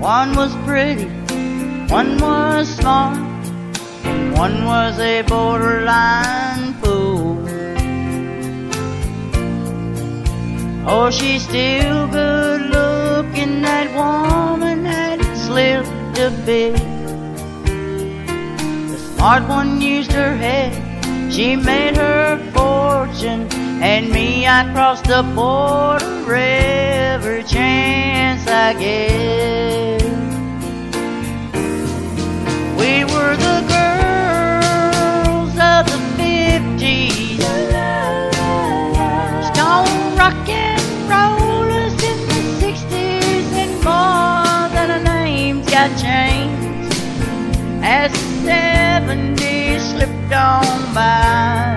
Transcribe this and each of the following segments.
One was pretty, one was smart, and one was a borderline fool. Oh, she's still good looking, that woman had slipped a bit. The smart one used her head, she made her fortune, and me, I crossed the border every chance I get. We were the girls of the 50s, stone rock and rollers in the 60s, and more than our names got changed as the 70s slipped on by.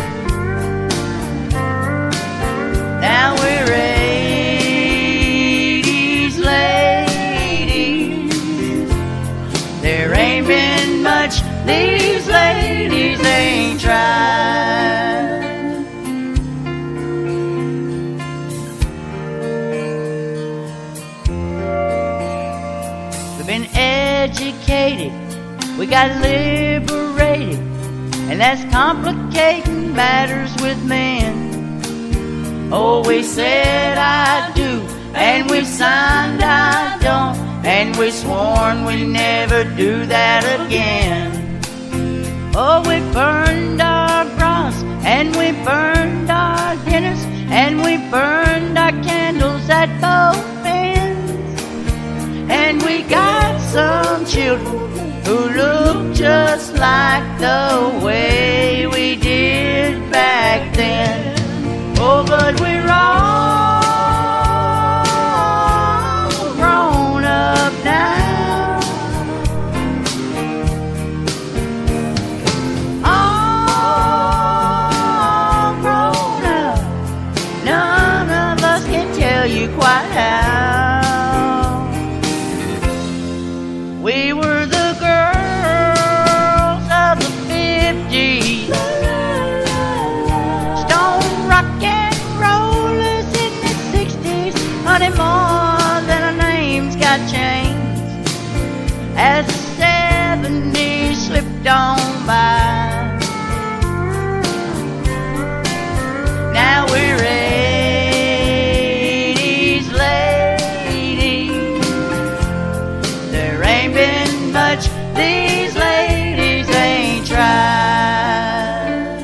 Now we're 80s ladies. There ain't been much these ladies ain't tried. We've been educated, we got liberated, and that's complicating matters with men. Oh, we said I do, and we signed I don't, and we sworn we never do that again. Oh, we burned our bras, and we burned our dinners, and we burned our candles at both ends. And we got some children who look just like the way we did back then. Oh, but we're all grown up now. All grown up. None of us can tell you quite how. We were the girls of the 50s, stone rock and rollers in the 60s, honey, more than our names got changed as the 70s slipped on by. Now we're 80s ladies. There ain't been much these ladies ain't tried.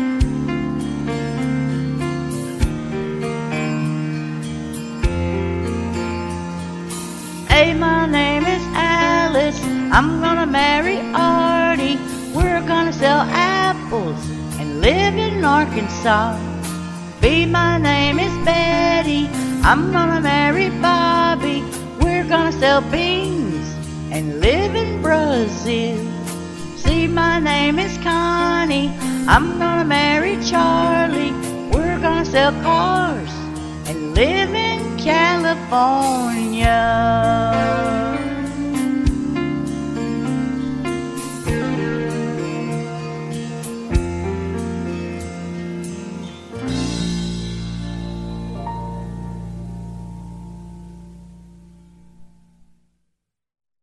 Hey, my name is Alice, I'm gonna marry Artie. We're gonna sell apples and live in Arkansas. B, my name is Betty, I'm gonna marry Bobby. We're gonna sell beans and live in Brazil. C, my name is Connie, I'm gonna marry Charlie. We're gonna sell cars and live in California.